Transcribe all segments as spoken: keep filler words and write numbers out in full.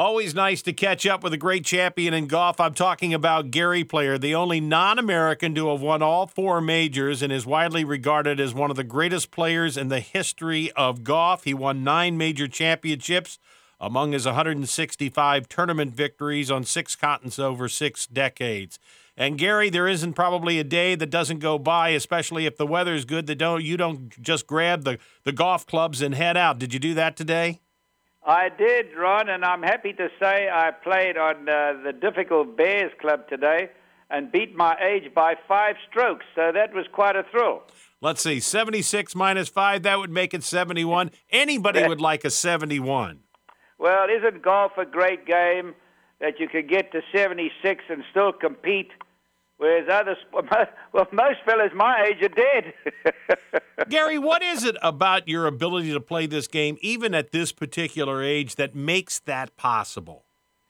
Always nice to catch up with a great champion in golf. I'm talking about Gary Player, the only non-American to have won all four majors and is widely regarded as one of the greatest players in the history of golf. He won nine major championships among his one hundred sixty-five tournament victories on six continents over six decades. And Gary, there isn't probably a day that doesn't go by, especially if the weather's good, that don't you don't just grab the, the golf clubs and head out. Did you do that today? I did, Ron, and I'm happy to say I played on uh, the difficult Bears Club today and beat my age by five strokes, so that was quite a thrill. Let's see, seventy-six minus five, that would make it seventy-one. Anybody would like a seventy-one. Well, isn't golf a great game that you could get to seventy-six and still compete, whereas others, well, most fellas my age are dead. Gary, what is it about your ability to play this game, even at this particular age, that makes that possible?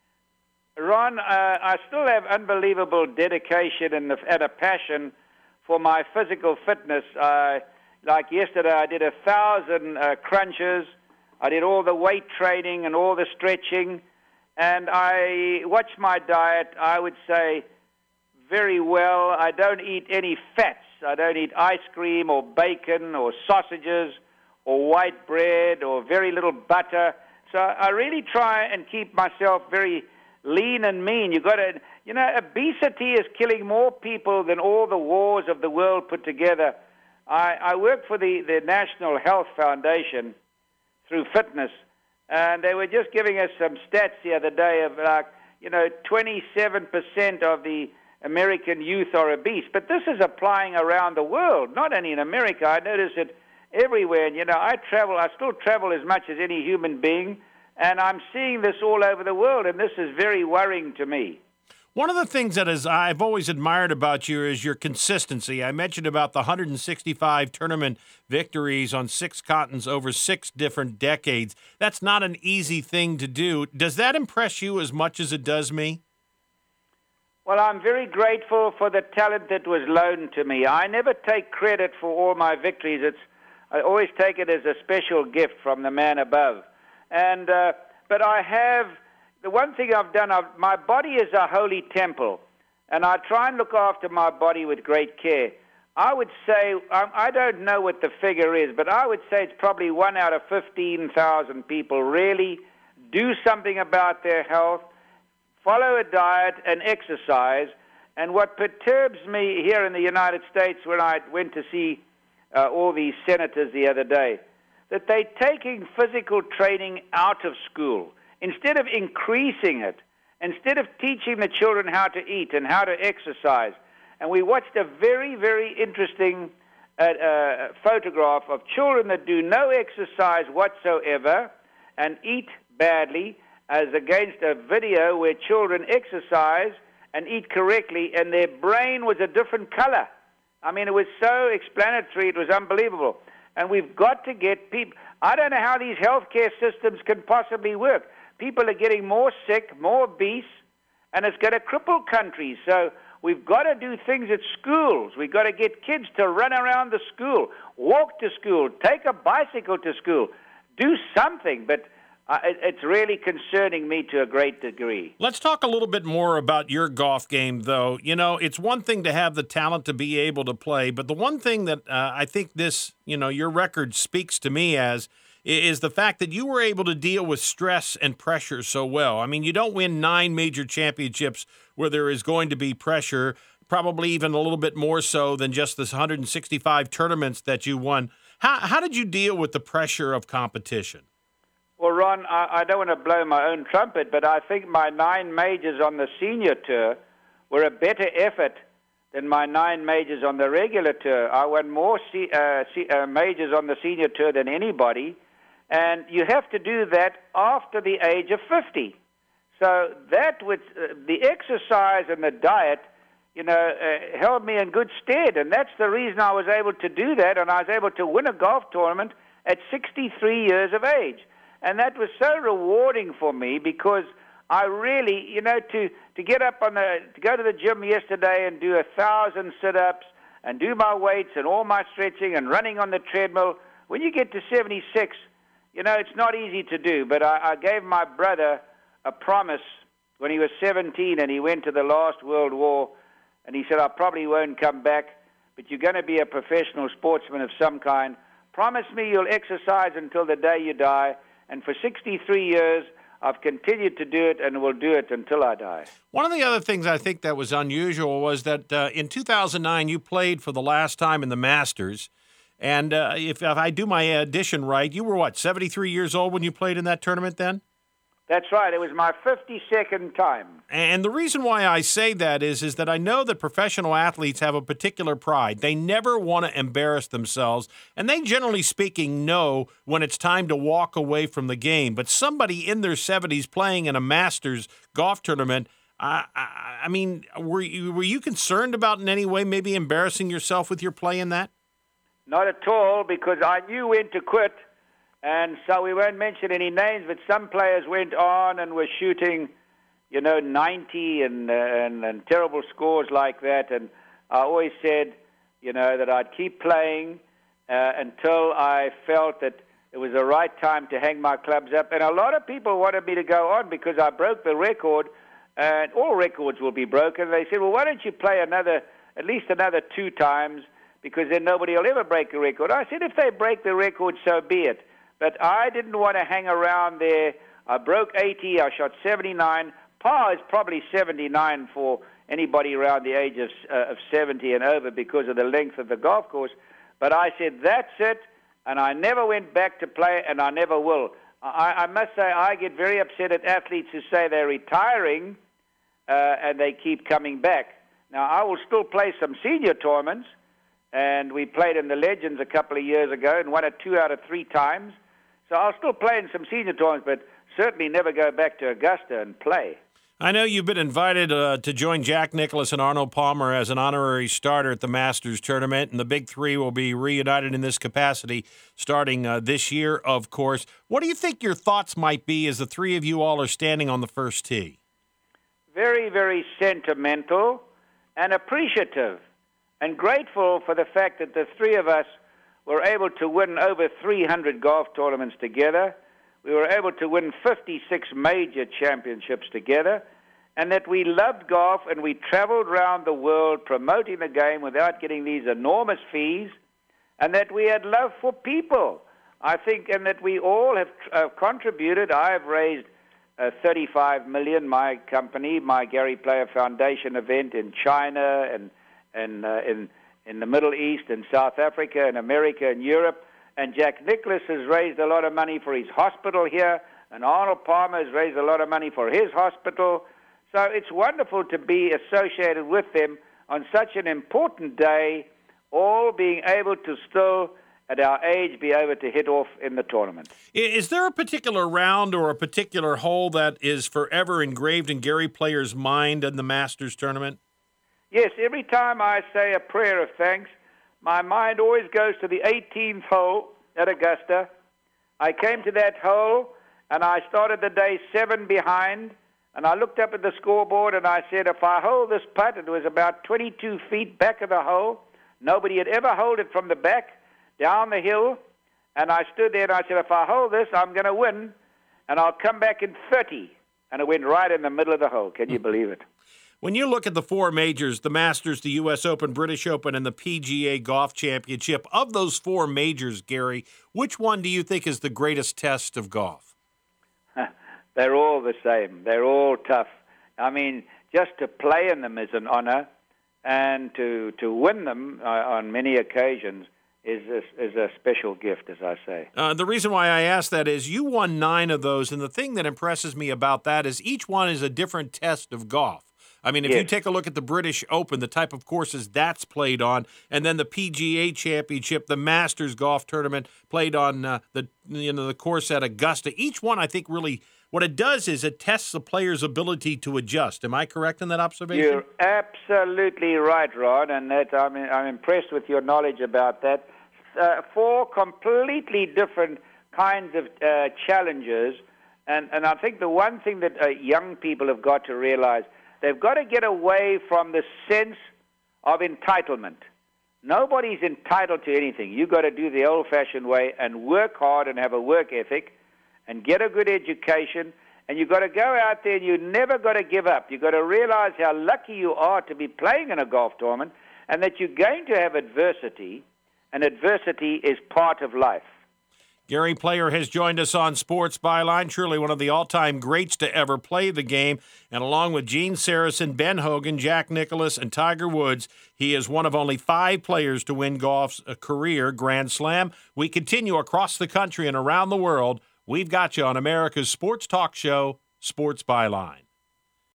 Ron, uh, I still have unbelievable dedication and, the, and a passion for my physical fitness. Uh, like yesterday, I did a thousand uh, crunches. I did all the weight training and all the stretching. And I watch my diet, I would say, very well. I don't eat any fats. I don't eat ice cream or bacon or sausages or white bread or very little butter. So I really try and keep myself very lean and mean. You got to, you know, obesity is killing more people than all the wars of the world put together. I, I work for the, the National Health Foundation through fitness, and they were just giving us some stats the other day of like, you know, twenty-seven percent of the American youth are obese. But this is applying around the world, not only in America. I notice it everywhere. And, you know, I travel, I still travel as much as any human being, and I'm seeing this all over the world, and this is very worrying to me. One of the things that is I've always admired about you is your consistency. I mentioned about the one hundred sixty-five tournament victories on six continents over six different decades. That's not an easy thing to do. Does that impress you as much as it does me? Well, I'm very grateful for the talent that was loaned to me. I never take credit for all my victories. It's I always take it as a special gift from the man above. And uh, but I have. The one thing I've done, I've, my body is a holy temple, and I try and look after my body with great care. I would say, I, I don't know what the figure is, but I would say it's probably one out of fifteen thousand people really do something about their health, follow a diet, and exercise. And what perturbs me here in the United States when I went to see uh, all these senators the other day, that they're taking physical training out of school. Instead of increasing it, instead of teaching the children how to eat and how to exercise. And we watched a very, very interesting uh, uh, photograph of children that do no exercise whatsoever and eat badly, as against a video where children exercise and eat correctly, and their brain was a different color. I mean, it was so explanatory, it was unbelievable. And we've got to get people... I don't know how these healthcare systems can possibly work. People are getting more sick, more obese, and it's going to cripple countries. So we've got to do things at schools. We've got to get kids to run around the school, walk to school, take a bicycle to school, do something. But uh, it, it's really concerning me to a great degree. Let's talk a little bit more about your golf game, though. You know, it's one thing to have the talent to be able to play, but the one thing that uh, I think this, you know, your record speaks to me as is the fact that you were able to deal with stress and pressure so well. I mean, you don't win nine major championships where there is going to be pressure, probably even a little bit more so than just this one hundred sixty-five tournaments that you won. How, how did you deal with the pressure of competition? Well, Ron, I, I don't want to blow my own trumpet, but I think my nine majors on the senior tour were a better effort than my nine majors on the regular tour. I won more se- uh, se- uh, majors on the senior tour than anybody. And you have to do that after the age of fifty. So that with uh, the exercise and the diet, you know, uh, held me in good stead. And that's the reason I was able to do that. And I was able to win a golf tournament at sixty-three years of age. And that was so rewarding for me because I really, you know, to, to get up on the, to go to the gym yesterday and do a thousand sit-ups and do my weights and all my stretching and running on the treadmill, when you get to seventy-six, you know, it's not easy to do, but I, I gave my brother a promise when he was seventeen and he went to the last World War, and he said, I probably won't come back, but you're going to be a professional sportsman of some kind. Promise me you'll exercise until the day you die. And for sixty-three years, I've continued to do it and will do it until I die. One of the other things I think that was unusual was that uh, in two thousand nine, you played for the last time in the Masters. And uh, if, if I do my addition right, you were, what, seventy-three years old when you played in that tournament then? That's right. It was my fifty-second time. And the reason why I say that is, is that I know that professional athletes have a particular pride. They never want to embarrass themselves, and they, generally speaking, know when it's time to walk away from the game. But somebody in their seventies playing in a Masters golf tournament, I, I, I mean, were you, were you concerned about in any way maybe embarrassing yourself with your play in that? Not at all, because I knew when to quit. And so we won't mention any names, but some players went on and were shooting, you know, ninety and, uh, and and terrible scores like that. And I always said, you know, that I'd keep playing uh, until I felt that it was the right time to hang my clubs up. And a lot of people wanted me to go on because I broke the record, and all records will be broken. They said, well, why don't you play another, at least another two times, because then nobody will ever break the record. I said, if they break the record, so be it. But I didn't want to hang around there. I broke eighty. I shot seventy-nine. Par is probably seventy-nine for anybody around the age of, uh, of seventy and over because of the length of the golf course. But I said, that's it, and I never went back to play, and I never will. I, I must say I get very upset at athletes who say they're retiring uh, and they keep coming back. Now, I will still play some senior tournaments, and we played in the Legends a couple of years ago and won it two out of three times. So I'll still play in some senior tournaments, but certainly never go back to Augusta and play. I know you've been invited uh, to join Jack Nicklaus and Arnold Palmer as an honorary starter at the Masters tournament, and the big three will be reunited in this capacity starting uh, this year, of course. What do you think your thoughts might be as the three of you all are standing on the first tee? Very, very sentimental and appreciative and grateful for the fact that the three of us were able to win over three hundred golf tournaments together. We were able to win fifty-six major championships together, and that we loved golf and we traveled around the world promoting the game without getting these enormous fees, and that we had love for people. I think, and that we all have uh, contributed. I have raised uh, thirty-five million dollars, my company, my Gary Player Foundation event in China and, and uh, in in the Middle East and South Africa and America and Europe. And Jack Nicklaus has raised a lot of money for his hospital here, and Arnold Palmer has raised a lot of money for his hospital. So it's wonderful to be associated with them on such an important day, all being able to still, at our age, be able to hit off in the tournament. Is there a particular round or a particular hole that is forever engraved in Gary Player's mind in the Masters tournament? Yes, every time I say a prayer of thanks, my mind always goes to the eighteenth hole at Augusta. I came to that hole, and I started the day seven behind, and I looked up at the scoreboard, and I said, if I hold this putt, it was about twenty-two feet back of the hole. Nobody had ever held it from the back down the hill, and I stood there, and I said, if I hold this, I'm going to win, and I'll come back in thirty. And it went right in the middle of the hole. Can you believe it? When you look at the four majors, the Masters, the U S Open, British Open, and the P G A Golf Championship, of those four majors, Gary, which one do you think is the greatest test of golf? They're all the same. They're all tough. I mean, just to play in them is an honor, and to, to win them uh, on many occasions is a, is a special gift, as I say. Uh, the reason why I ask that is you won nine of those, and the thing that impresses me about that is each one is a different test of golf. I mean, if yes. you take a look at the British Open, the type of courses that's played on, and then the P G A Championship, the Masters Golf Tournament played on uh, the you know the course at Augusta. Each one, I think, really what it does is it tests the player's ability to adjust. Am I correct in that observation? You're absolutely right, Ron, and that I'm I'm impressed with your knowledge about that. Uh, four completely different kinds of uh, challenges, and and I think the one thing that uh, young people have got to realize. They've got to get away from the sense of entitlement. Nobody's entitled to anything. You've got to do the old-fashioned way and work hard and have a work ethic and get a good education And you've got to go out there and you never got to give up. You've got to realize how lucky you are to be playing in a golf tournament and that you're going to have adversity, and adversity is part of life. Gary Player has joined us on Sports Byline, truly one of the all-time greats to ever play the game. And along with Gene Sarazen, Ben Hogan, Jack Nicklaus, and Tiger Woods, he is one of only five players to win golf's career Grand Slam. We continue across the country and around the world. We've got you on America's sports talk show, Sports Byline.